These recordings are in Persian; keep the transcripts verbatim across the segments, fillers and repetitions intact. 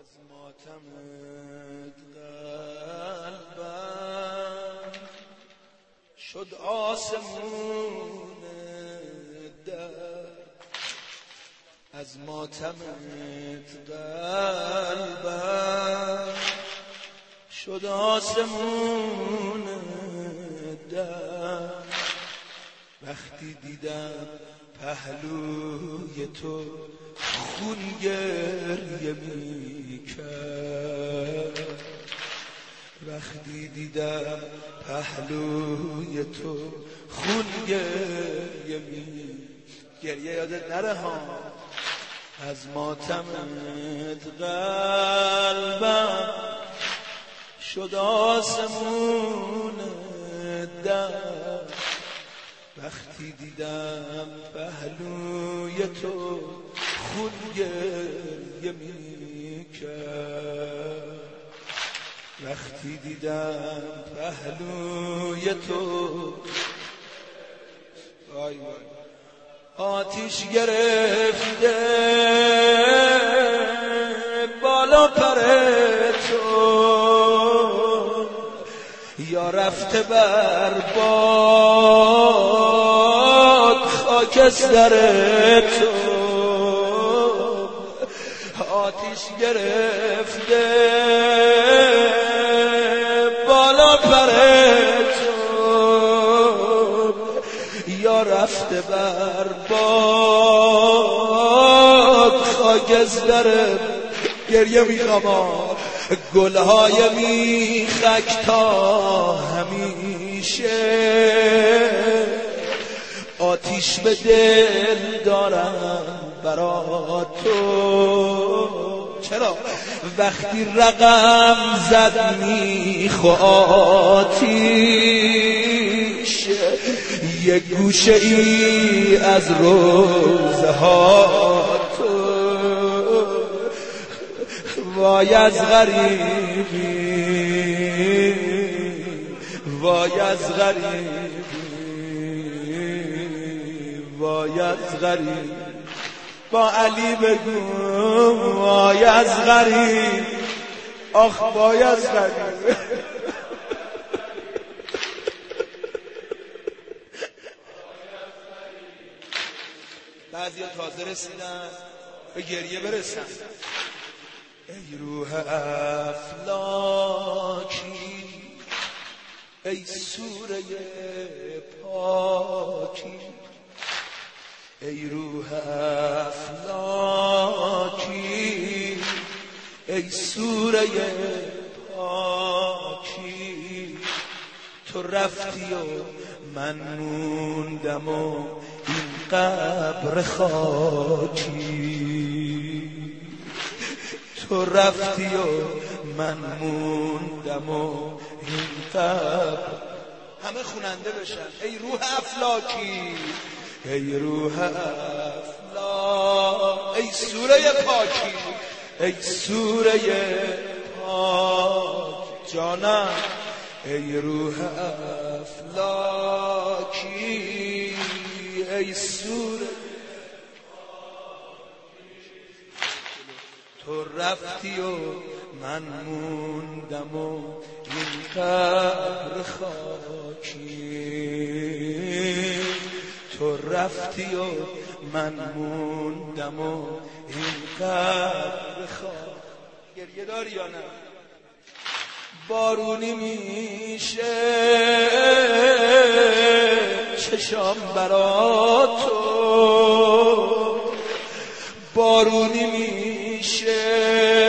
از ماتمت قلبم شد آسمون درد، از ماتمت قلبم شد آسمون درد. وقتی دیدم پهلوی تو خون گریه می کرد، وقتی دیدم پهلوی تو خون گریه می گریه یادت نره ها. از ماتمت قلبم شد آسمون درد، وقتی دیدم پهلوی تو خون گریه می کرد، وقتی دیدم پهلوی تو وای وای آتیش گرفته بالا پر تو، یا رفته بر باد خاکستر تو. آتیش گرفته بالا پر تو، یا رفته بر باد خاکستر. گریه میخوام گلهای میخک تا همیشه، آتیش به دل دارم برا تو. چرا؟ وقتی رقم زد میخوا آتیش، یک گوشه ای از روزه ها تو. وای از غریبی، وای از غریبی، وای از غریبی. با علی بگو وای از غریب، آخ وای از غریب. بعضی ها تازه رسیدن به گریه برسن. ای روح افلاکی، ای سوره پاکی، ای روح افلاکی، ای سوره پاکی. تو رفتی و من موندم و این قبر خاکی. تو رفتی و من موندم و این قبر. همه خوننده بشن. ای روح افلاکی، ای روح افلاک، ای سوره پاکی، ای سوره پاک جانم. ای روح افلاکی، ای سوره. تو رفتی و من موندم و این قبر خاکی. تو رفتی و من موندم و این قبر خاک. گریه داری یا نه؟ بارونی میشه چشام برا تو، بارونی میشه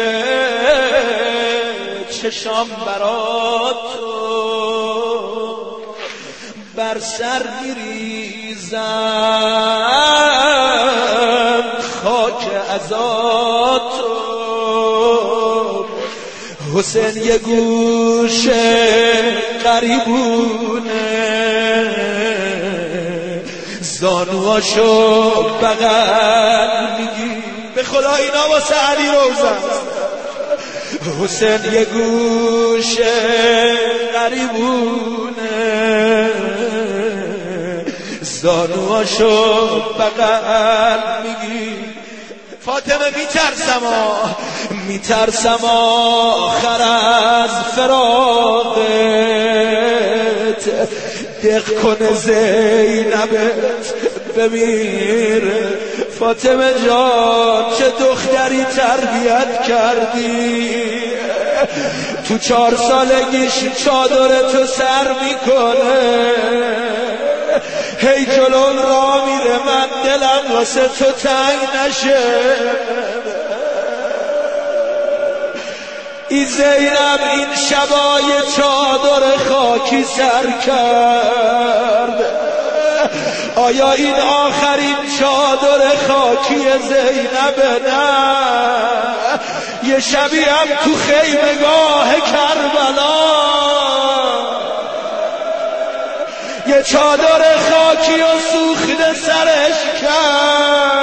چشام برا تو. بر سر میریزم خاک عزا تو. حسین یه گوشه قریبونه، زانوهاشو بغل میگی. به خدا اینا واسه علی روزن. حسین یه گوشه قریبونه، زانوهاشو بغل میگی. فاطمه میترسم میترسم آخر از فراقت دق کنه زینبت بمیر. فاطمه جان چه دختری تربیت کردی، تو چهار سالگیش چادر تو سر میکنه، هی جلو را میره، من دلم واسه تو تنگ نشه. ای زینب این شبای چادر خاکی سر کرد، آیا این آخرین چادر خاکی زینب؟ نه، یه شبی هم تو خیمگاه کربلا یه چادر خاکی و سوخته سرش کرد.